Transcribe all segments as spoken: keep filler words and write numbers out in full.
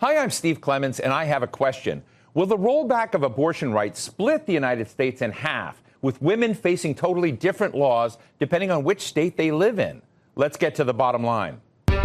Hi, I'm Steve Clements, and I have a question. Will the rollback of abortion rights split the United States in half, with women facing totally different laws depending on which state they live in? Let's get to the bottom line.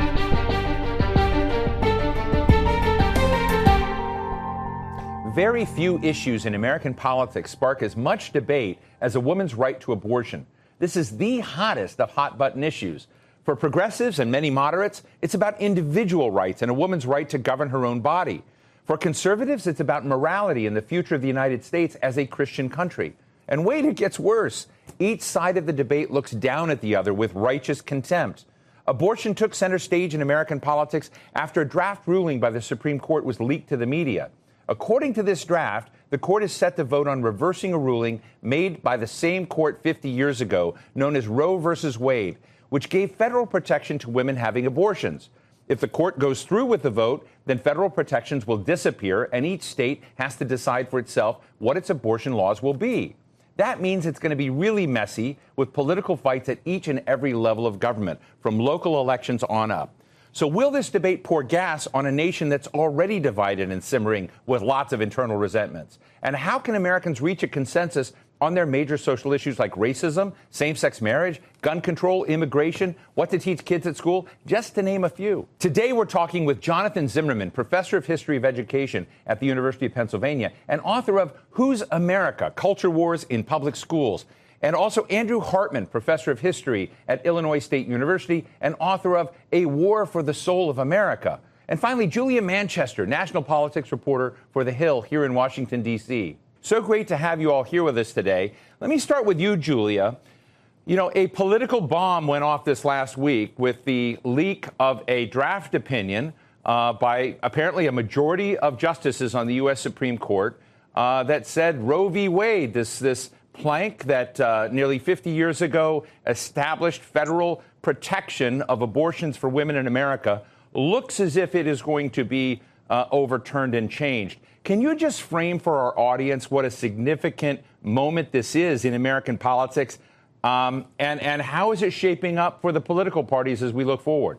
Very few issues in American politics spark as much debate as a woman's right to abortion. This is the hottest of hot-button issues. For progressives and many moderates, it's about individual rights and a woman's right to govern her own body. For conservatives, it's about morality and the future of the United States as a Christian country. And wait, it gets worse. Each side of the debate looks down at the other with righteous contempt. Abortion took center stage in American politics after a draft ruling by the Supreme Court was leaked to the media. According to this draft, the court is set to vote on reversing a ruling made by the same court fifty years ago, known as Roe versus Wade, which gave federal protection to women having abortions. If the court goes through with the vote, then federal protections will disappear, and each state has to decide for itself what its abortion laws will be. That means it's going to be really messy, with political fights at each and every level of government, from local elections on up. So will this debate pour gas on a nation that's already divided and simmering with lots of internal resentments? And how can Americans reach a consensus on their major social issues like racism, same-sex marriage, gun control, immigration, what to teach kids at school, just to name a few? Today, we're talking with Jonathan Zimmerman, professor of history of education at the University of Pennsylvania and author of Who's America? Culture Wars in Public Schools. And also Andrew Hartman, professor of history at Illinois State University and author of A War for the Soul of America. And finally, Julia Manchester, national politics reporter for The Hill here in Washington, D C So great to have you all here with us today. Let me start with you, Julia. You know, a political bomb went off this last week with the leak of a draft opinion uh, by apparently a majority of justices on the U S Supreme Court uh, that said Roe v. Wade, this this plank that uh, nearly fifty years ago established federal protection of abortions for women in America, looks as if it is going to be uh, overturned and changed. Can you just frame for our audience what a significant moment this is in American politics, um, and, and how is it shaping up for the political parties as we look forward?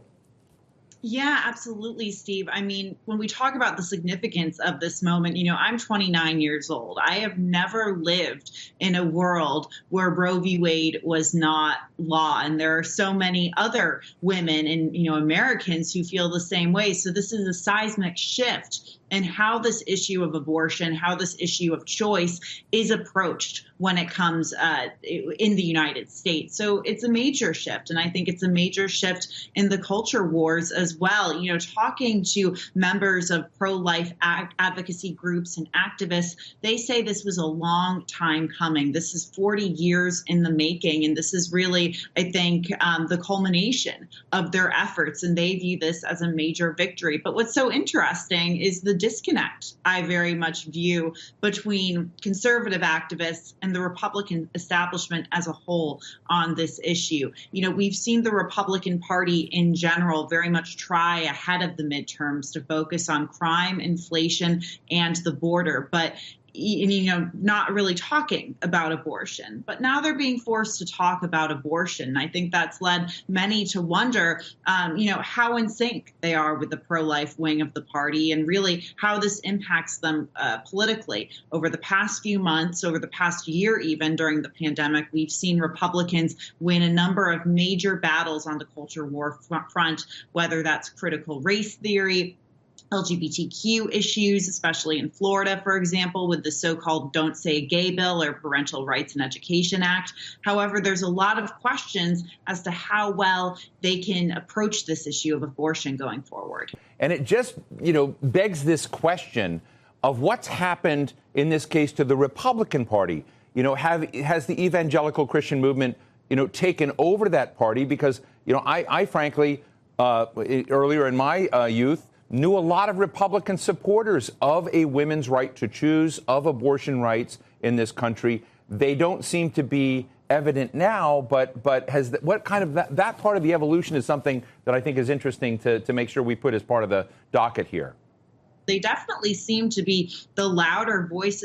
Yeah, absolutely, Steve. I mean, when we talk about the significance of this moment, you know, I'm twenty-nine years old. I have never lived in a world where Roe v. Wade was not law. And there are so many other women and, you know, Americans who feel the same way. So this is a seismic shift in how this issue of abortion, how this issue of choice is approached when it comes uh, in the United States. So it's a major shift. And I think it's a major shift in the culture wars as well. You know, talking to members of pro-life ag- advocacy groups and activists, they say this was a long time coming. This is forty years in the making. And this is really, I think, um, the culmination of their efforts. And they view this as a major victory. But what's so interesting is the disconnect I very much view between conservative activists and the Republican establishment as a whole on this issue. You know, we've seen the Republican Party in general very much try ahead of the midterms to focus on crime, inflation, and the border. But you know, not really talking about abortion. But now they're being forced to talk about abortion. I think that's led many to wonder, um, you know, how in sync they are with the pro-life wing of the party and really how this impacts them uh, politically. Over the past few months, over the past year even during the pandemic, we've seen Republicans win a number of major battles on the culture war front, whether that's critical race theory, L G B T Q issues, especially in Florida, for example, with the so-called Don't Say Gay bill or Parental Rights and Education Act. However, there's a lot of questions as to how well they can approach this issue of abortion going forward. And it just, you know, begs this question of what's happened in this case to the Republican Party. You know, have, has the evangelical Christian movement, you know, taken over that party? Because, you know, I, I frankly, uh, earlier in my uh, youth, knew a lot of Republican supporters of a women's right to choose, of abortion rights in this country. They don't seem to be evident now, but but has the, what kind of that, that part of the evolution is something that I think is interesting to, to make sure we put as part of the docket here. They definitely seem to be the louder voices of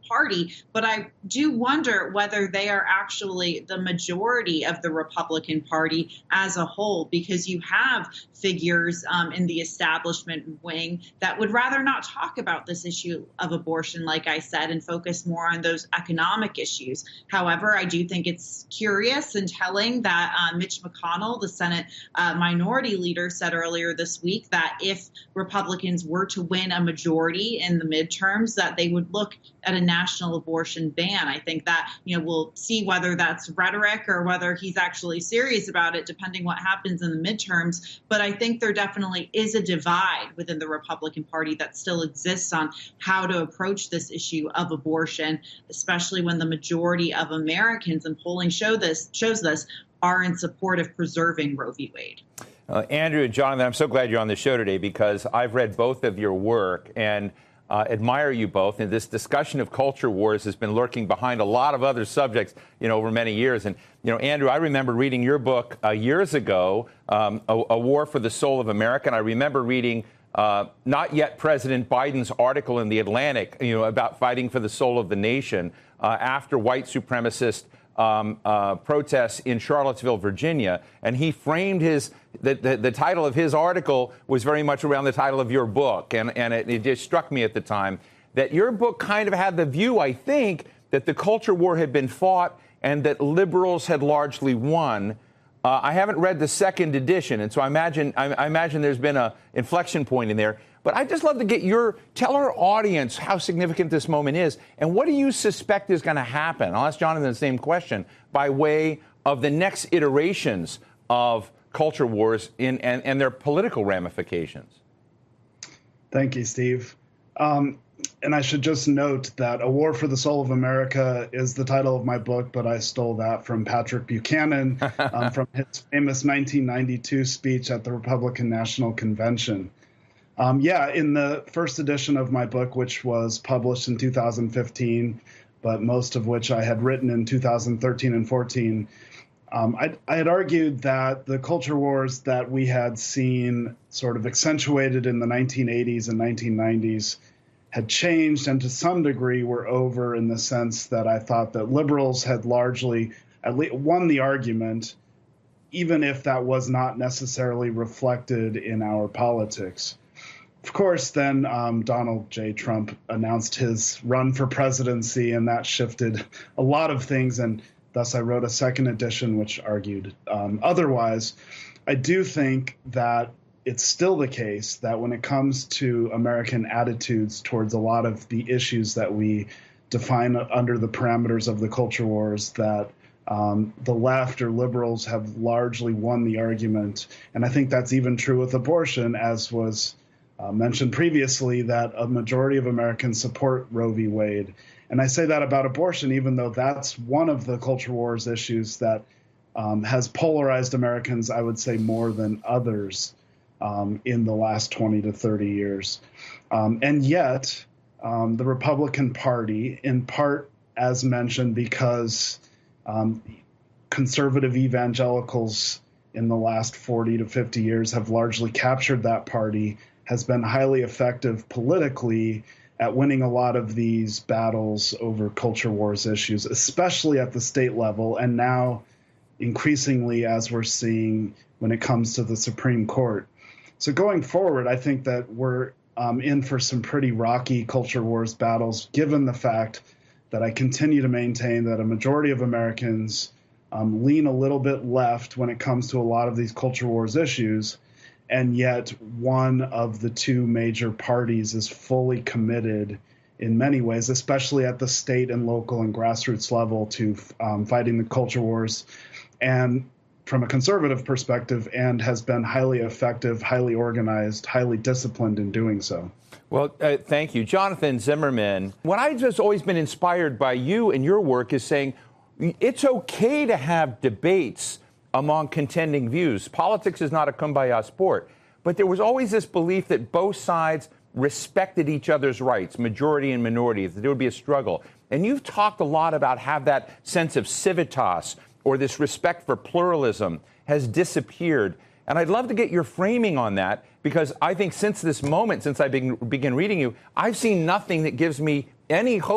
Party. But I do wonder whether they are actually the majority of the Republican Party as a whole, because you have figures um, in the establishment wing that would rather not talk about this issue of abortion, like I said, and focus more on those economic issues. However, I do think it's curious and telling that uh, Mitch McConnell, the Senate uh, minority leader, said earlier this week that if Republicans were to win a majority in the midterms, that they would look at a national abortion ban. I think that, you know, we'll see whether that's rhetoric or whether he's actually serious about it, depending what happens in the midterms. But I think there definitely is a divide within the Republican Party that still exists on how to approach this issue of abortion, especially when the majority of Americans, and polling show this shows this, are in support of preserving Roe v. Wade. Uh, Andrew and Jonathan, I'm so glad you're on the show today, because I've read both of your work and uh, admire you both. And this discussion of culture wars has been lurking behind a lot of other subjects, you know, over many years. And, you know, Andrew, I remember reading your book uh, years ago, um, a, a War for the Soul of America. And I remember reading uh, not yet President Biden's article in The Atlantic, you know, about fighting for the soul of the nation uh, after white supremacist Um, uh, protests in Charlottesville, Virginia, and he framed his the, the, the title of his article was very much around the title of your book, and and it, it just struck me at the time that your book kind of had the view, I think, that the culture war had been fought and that liberals had largely won. Uh, I haven't read the second edition, and so I imagine I, I imagine there's been a inflection point in there. But I'd just love to get your, tell our audience how significant this moment is, and what do you suspect is going to happen? I'll ask Jonathan the same question, by way of the next iterations of culture wars in, and, and their political ramifications. Thank you, Steve. Um, and I should just note that A War for the Soul of America is the title of my book, but I stole that from Patrick Buchanan um, from his famous nineteen ninety-two speech at the Republican National Convention. Um, yeah, in the first edition of my book, which was published in two thousand fifteen, but most of which I had written in two thousand thirteen and fourteen, um, I, I had argued that the culture wars that we had seen sort of accentuated in the nineteen eighties and nineteen nineties had changed, and to some degree were over, in the sense that I thought that liberals had largely at least won the argument, even if that was not necessarily reflected in our politics. Of course, then um, Donald J. Trump announced his run for presidency, and that shifted a lot of things, and thus I wrote a second edition which argued um, otherwise. I do think that it's still the case that when it comes to American attitudes towards a lot of the issues that we define under the parameters of the culture wars, that um, the left or liberals have largely won the argument. And I think that's even true with abortion, as was Uh, mentioned previously, that a majority of Americans support Roe v. Wade. And I say that about abortion, even though that's one of the culture wars issues that um, has polarized Americans, I would say, more than others um, in the last twenty to thirty years. Um, and yet, um, the Republican Party, in part, as mentioned, because um, conservative evangelicals in the last forty to fifty years have largely captured that party, has been highly effective politically at winning a lot of these battles over culture wars issues, especially at the state level, and now increasingly, as we're seeing when it comes to the Supreme Court. So going forward, I think that we're um, in for some pretty rocky culture wars battles, given the fact that I continue to maintain that a majority of Americans um, lean a little bit left when it comes to a lot of these culture wars issues. And yet one of the two major parties is fully committed in many ways, especially at the state and local and grassroots level, to um, fighting the culture wars, and from a conservative perspective, and has been highly effective, highly organized, highly disciplined in doing so. Well, uh, thank you. Jonathan Zimmerman, what I've just always been inspired by you and your work is saying it's okay to have debates among contending views. Politics is not a kumbaya sport. But there was always this belief that both sides respected each other's rights, majority and minority, that there would be a struggle. And you've talked a lot about how that sense of civitas, or this respect for pluralism, has disappeared. And I'd love to get your framing on that, because I think since this moment, since I begin, begin reading you, I've seen nothing that gives me any hope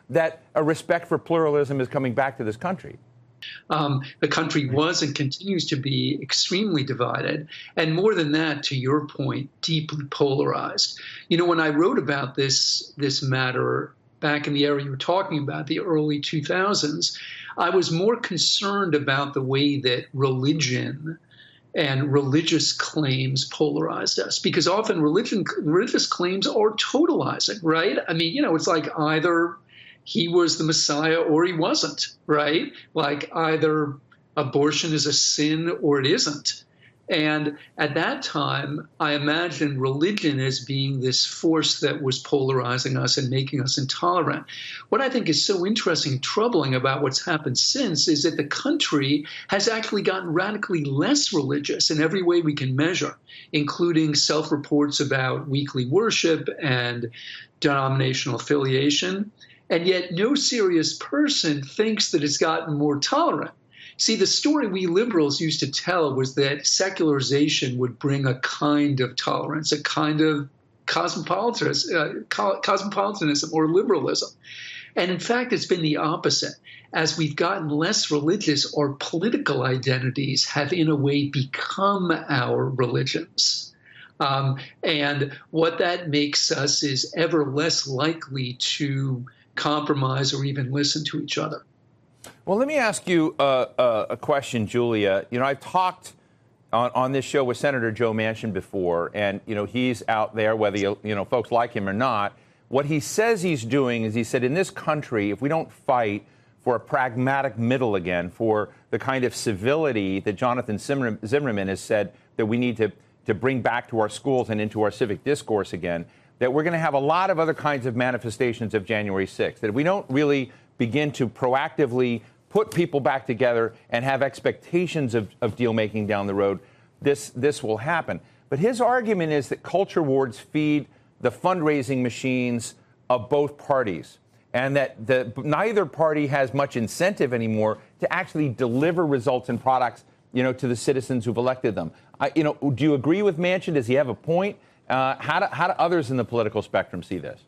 that a respect for pluralism is coming back to this country? Um, the country was and continues to be extremely divided. And more than that, to your point, deeply polarized. You know, when I wrote about this, this matter back in the era you were talking about, the early two thousands, I was more concerned about the way that religion and religious claims polarized us, because often religion, religious claims are totalizing, right? I mean, you know, it's like either he was the Messiah or he wasn't, right? Like either abortion is a sin or it isn't. And at that time, I imagined religion as being this force that was polarizing us and making us intolerant. What I think is so interesting and troubling about what's happened since is that the country has actually gotten radically less religious in every way we can measure, including self-reports about weekly worship and denominational affiliation. And yet no serious person thinks that it's gotten more tolerant. See, the story we liberals used to tell was that secularization would bring a kind of tolerance, a kind of cosmopolitanism, uh, cosmopolitanism or liberalism. And in fact, it's been the opposite. As we've gotten less religious, our political identities have in a way become our religions. Um, and what that makes us is ever less likely to compromise or even listen to each other. Well, let me ask you uh, uh, a question, Julia. You know, I've talked on, on this show with Senator Joe Manchin before, and, you know, he's out there, whether, you, you know, folks like him or not. What he says he's doing is he said, in this country, if we don't fight for a pragmatic middle again, for the kind of civility that Jonathan Zimmerman has said that we need to, to bring back to our schools and into our civic discourse again, that we're going to have a lot of other kinds of manifestations of January sixth, that if we don't really begin to proactively put people back together and have expectations of, of deal making down the road, this this will happen. But his argument is that culture wars feed the fundraising machines of both parties, and that the, neither party has much incentive anymore to actually deliver results and products, you know, to the citizens who've elected them. I, you know, do you agree with Manchin? Does he have a point? Uh, how do, how do others in the political spectrum see this?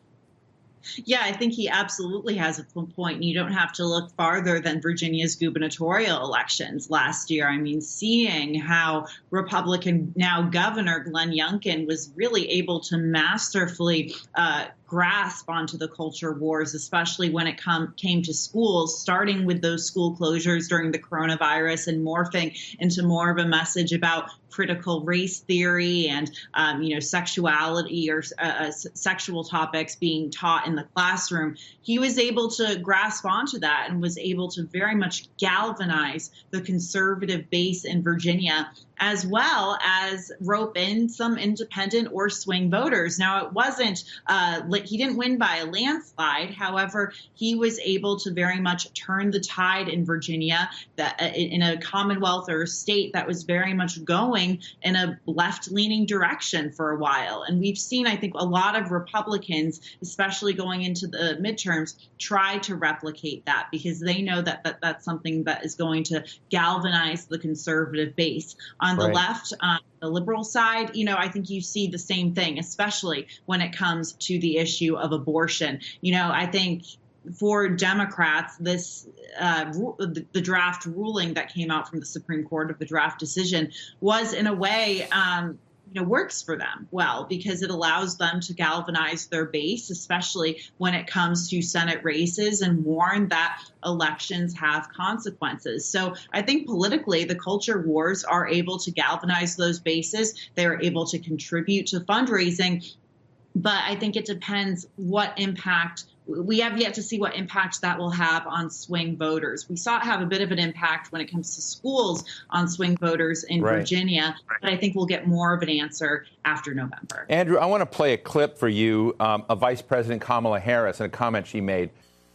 Yeah, I think he absolutely has a point. You don't have to look farther than Virginia's gubernatorial elections last year. I mean, seeing how Republican now Governor Glenn Youngkin was really able to masterfully uh, grasp onto the culture wars, especially when it come, came to schools, starting with those school closures during the coronavirus and morphing into more of a message about critical race theory and, um, you know, sexuality or uh, sexual topics being taught in the classroom. He was able to grasp onto that and was able to very much galvanize the conservative base in Virginia, as well as rope in some independent or swing voters. Now, it wasn't, uh, he didn't win by a landslide. However, he was able to very much turn the tide in Virginia, that in a Commonwealth or a state that was very much going in a left-leaning direction for a while. And we've seen, I think, a lot of Republicans, especially going into the midterms, try to replicate that because they know that, that that's something that is going to galvanize the conservative base. On the right. left, on the liberal side, you know, I think you see the same thing, especially when it comes to the issue of abortion. You know, I think for Democrats, this uh, the, the draft ruling that came out from the Supreme Court of the draft decision was, in a way, um, you know, works for them well because it allows them to galvanize their base, especially when it comes to Senate races, and warn that elections have consequences. So I think politically, the culture wars are able to galvanize those bases. They're able to contribute to fundraising. But I think it depends what impact. We have yet to see what impact that will have on swing voters. We saw it have a bit of an impact when it comes to schools on swing voters in right. Virginia, but I think we'll get more of an answer after November. Andrew, I want to play a clip for you um, of Vice President Kamala Harris and a comment she made.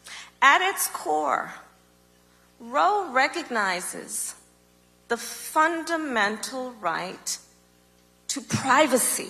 At its core, Roe recognizes the fundamental right to privacy.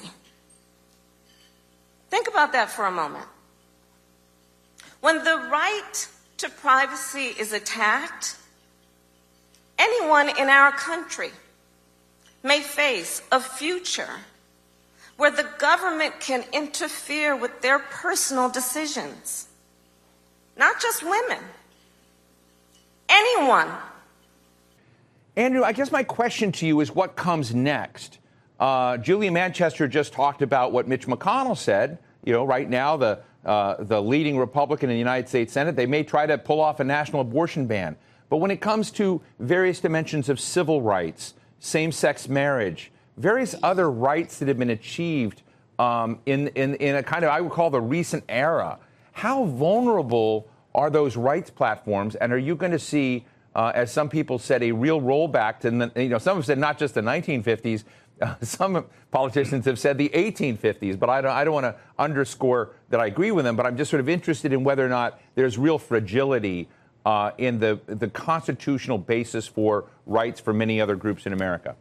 Think about that for a moment. When the right to privacy is attacked, anyone in our country may face a future where the government can interfere with their personal decisions. not just women, anyone. Andrew, I guess my question to you is what comes next? Uh, Julia Manchester just talked about what Mitch McConnell said. You know, right now, the uh, the leading Republican in the United States Senate, they may try to pull off a national abortion ban. But when it comes to various dimensions of civil rights, same-sex marriage, various other rights that have been achieved um, in, in, in a kind of, I would call the recent era, how vulnerable are those rights platforms? And are you going to see, uh, as some people said, a real rollback to, the, you know, some have said not just the nineteen fifties, Uh, some politicians have said the eighteen fifties, but I don't, I don't want to underscore that I agree with them, but I'm just sort of interested in whether or not there's real fragility uh, in the, the constitutional basis for rights for many other groups in America.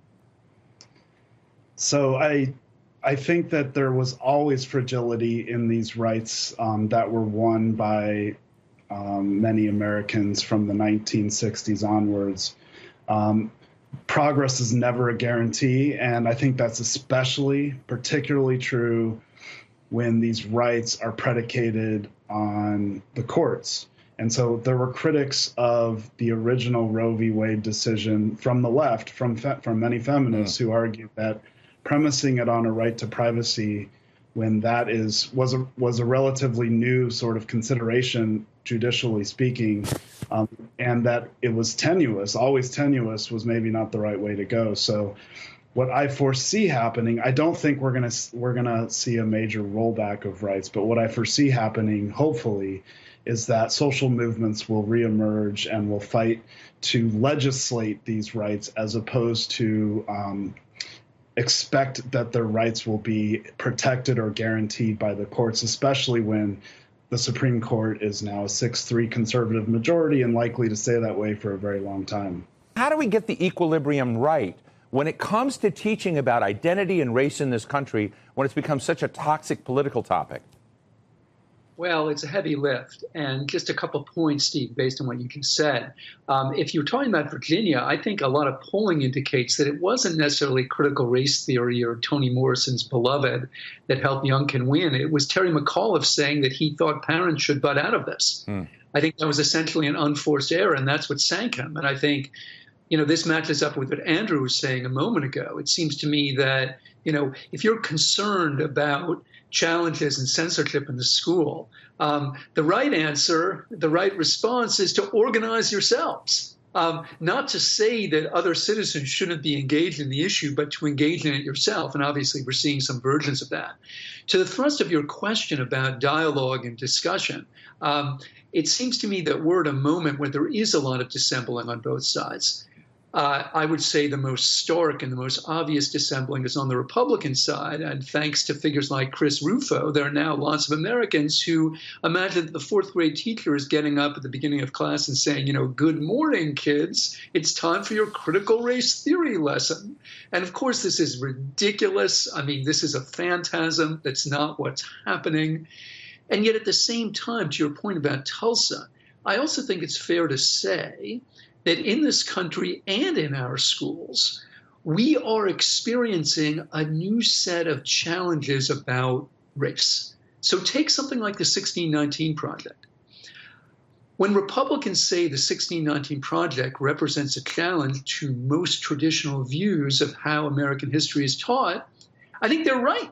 So I, I think that there was always fragility in these rights um, that were won by um, many Americans from the nineteen sixties onwards. Um, Progress is never a guarantee, and I think that's especially particularly true when these rights are predicated on the courts. And so there were critics of the original Roe v. Wade decision from the left, from fe- from many feminists, yeah. who argued that premising it on a right to privacy, when that is was a was a relatively new sort of consideration, judicially speaking, um, and that it was tenuous, always tenuous, was maybe not the right way to go. So, what I foresee happening, I don't think we're gonna we're gonna see a major rollback of rights, but what I foresee happening, hopefully, is that social movements will reemerge and will fight to legislate these rights as opposed to um, expect that their rights will be protected or guaranteed by the courts, especially when the Supreme Court is now a six three conservative majority and likely to stay that way for a very long time. How do we get the equilibrium right when it comes to teaching about identity and race in this country when it's become such a toxic political topic? Well, it's a heavy lift. And just a couple points, Steve, based on what you just said. Um, if you're talking about Virginia, I think a lot of polling indicates that it wasn't necessarily critical race theory or Toni Morrison's beloved that helped Youngkin win. It was Terry McAuliffe saying that he thought parents should butt out of this. Mm. I think that was essentially an unforced error, and that's what sank him. And I think, you know, this matches up with what Andrew was saying a moment ago. It seems to me that, you know, if you're concerned about challenges and censorship in the school, um, the right answer, the right response is to organize yourselves. Um, not to say that other citizens shouldn't be engaged in the issue, but to engage in it yourself. And obviously, we're seeing some versions of that. To the thrust of your question about dialogue and discussion, um, it seems to me that we're at a moment where there is a lot of dissembling on both sides. Uh, I would say the most stark and the most obvious dissembling is on the Republican side. And thanks to figures like Chris Rufo, there are now lots of Americans who imagine that the fourth grade teacher is getting up at the beginning of class and saying, you know, good morning, kids. It's time for your critical race theory lesson. And of course, this is ridiculous. I mean, this is a phantasm. That's not what's happening. And yet at the same time, to your point about Tulsa, I also think it's fair to say that in this country and in our schools, we are experiencing a new set of challenges about race. So take something like the sixteen nineteen Project. When Republicans say the sixteen nineteen Project represents a challenge to most traditional views of how American history is taught, I think they're right.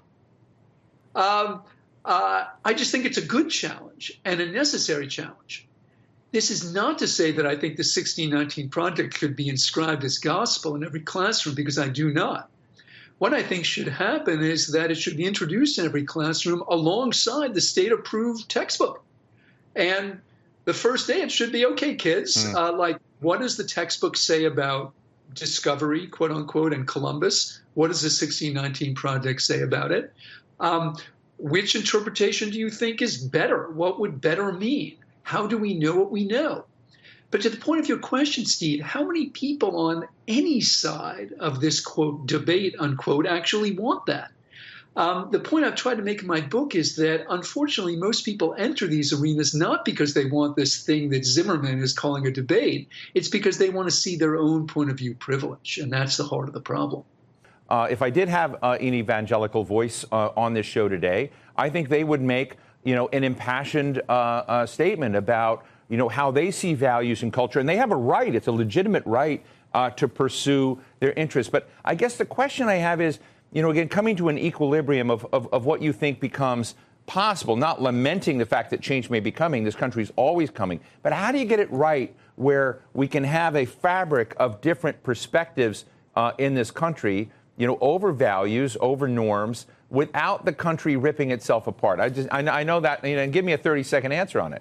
Um, uh, I just think it's a good challenge and a necessary challenge. This is not to say that I think the sixteen nineteen Project should be inscribed as gospel in every classroom, because I do not. What I think should happen is that it should be introduced in every classroom alongside the state-approved textbook. And the first day it should be, okay, kids, mm. uh, like, what does the textbook say about discovery, quote unquote, and Columbus? What does the sixteen nineteen Project say about it? Um, which interpretation do you think is better? What would better mean? How do we know what we know? But to the point of your question, Steve, how many people on any side of this, quote, debate, unquote, actually want that? Um, the point I've tried to make in my book is that, unfortunately, most people enter these arenas not because they want this thing that Zimmerman is calling a debate. It's because they want to see their own point of view privilege, and that's the heart of the problem. Uh, if I did have uh, an evangelical voice uh, on this show today, I think they would make you know, an impassioned uh, uh, statement about, you know, how they see values and culture. And they have a right. It's a legitimate right uh, to pursue their interests. But I guess the question I have is, you know, again, coming to an equilibrium of, of, of what you think becomes possible, not lamenting the fact that change may be coming. This country's always coming. But how do you get it right where we can have a fabric of different perspectives uh, in this country, you know, over values, over norms, without the country ripping itself apart? I just, I, I know that, you know, and give me a thirty second answer on it.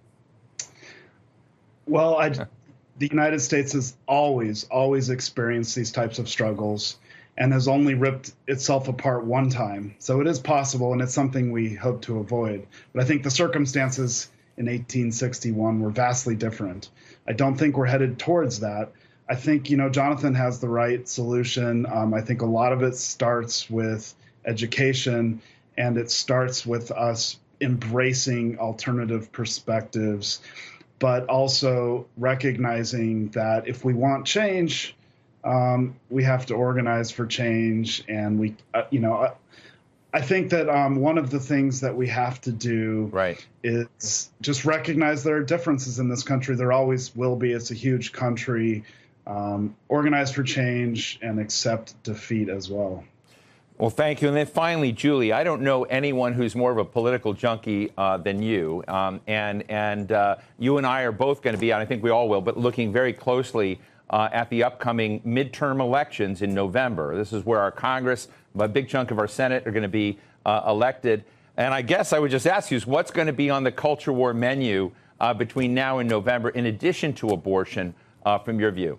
Well, I, the United States has always, always experienced these types of struggles and has only ripped itself apart one time. So it is possible, and it's something we hope to avoid. But I think the circumstances in eighteen sixty-one were vastly different. I don't think we're headed towards that. I think, you know, Jonathan has the right solution. Um, I think a lot of it starts with education, and it starts with us embracing alternative perspectives, but also recognizing that if we want change, um, we have to organize for change. And we, uh, you know, I, I think that um, one of the things that we have to do right. is just recognize there are differences in this country. There always will be. It's a huge country. Um, organize for change and accept defeat as well. Well, thank you. And then finally, Julie, I don't know anyone who's more of a political junkie uh, than you. Um, and and uh, you and I are both going to be, and I think we all will, but looking very closely uh, at the upcoming midterm elections in November. This is where our Congress, a big chunk of our Senate, are going to be uh, elected. And I guess I would just ask you, what's going to be on the culture war menu uh, between now and November, in addition to abortion, uh, from your view?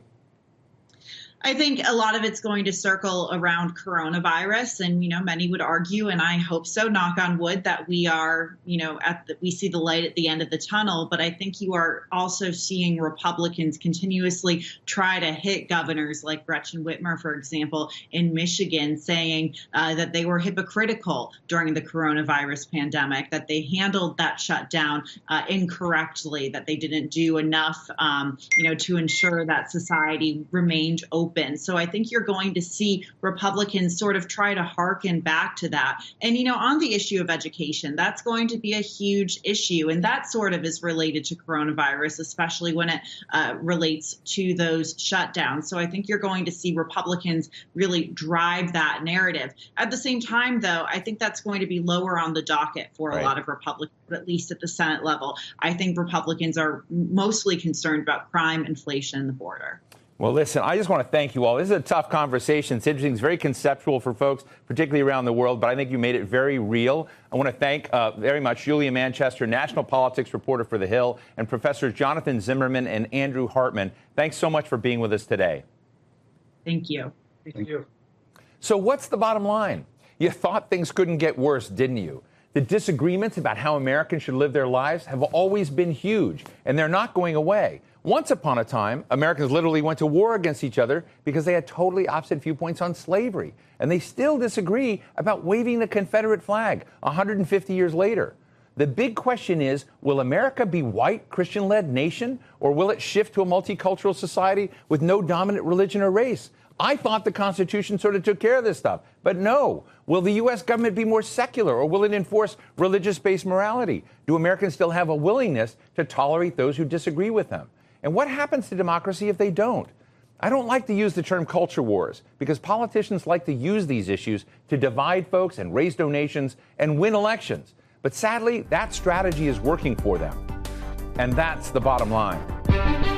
I think a lot of it's going to circle around coronavirus, and, you know, many would argue, and I hope so, knock on wood, that we are, you know, at the, we see the light at the end of the tunnel. But I think you are also seeing Republicans continuously try to hit governors like Gretchen Whitmer, for example, in Michigan, saying uh, that they were hypocritical during the coronavirus pandemic, that they handled that shutdown uh, incorrectly, that they didn't do enough, um, you know, to ensure that society remained open. So I think you're going to see Republicans sort of try to hearken back to that. And, you know, on the issue of education, that's going to be a huge issue. And that sort of is related to coronavirus, especially when it uh, relates to those shutdowns. So I think you're going to see Republicans really drive that narrative. At the same time, though, I think that's going to be lower on the docket for right. a lot of Republicans, at least at the Senate level. I think Republicans are mostly concerned about crime, inflation, and the border. Well, listen, I just want to thank you all. This is a tough conversation. It's interesting. It's very conceptual for folks, particularly around the world, but I think you made it very real. I want to thank uh, very much Julia Manchester, national politics reporter for The Hill, and Professors Jonathan Zimmerman and Andrew Hartman. Thanks so much for being with us today. Thank you. Thank you. So what's the bottom line? You thought things couldn't get worse, didn't you? The disagreements about how Americans should live their lives have always been huge, and they're not going away. Once upon a time, Americans literally went to war against each other because they had totally opposite viewpoints on slavery. And they still disagree about waving the Confederate flag one hundred fifty years later. The big question is, will America be white, Christian-led nation, or will it shift to a multicultural society with no dominant religion or race? I thought the Constitution sort of took care of this stuff. But no. Will the U S government be more secular, or will it enforce religious-based morality? Do Americans still have a willingness to tolerate those who disagree with them? And what happens to democracy if they don't? I don't like to use the term culture wars because politicians like to use these issues to divide folks and raise donations and win elections. But sadly, that strategy is working for them. And that's the bottom line.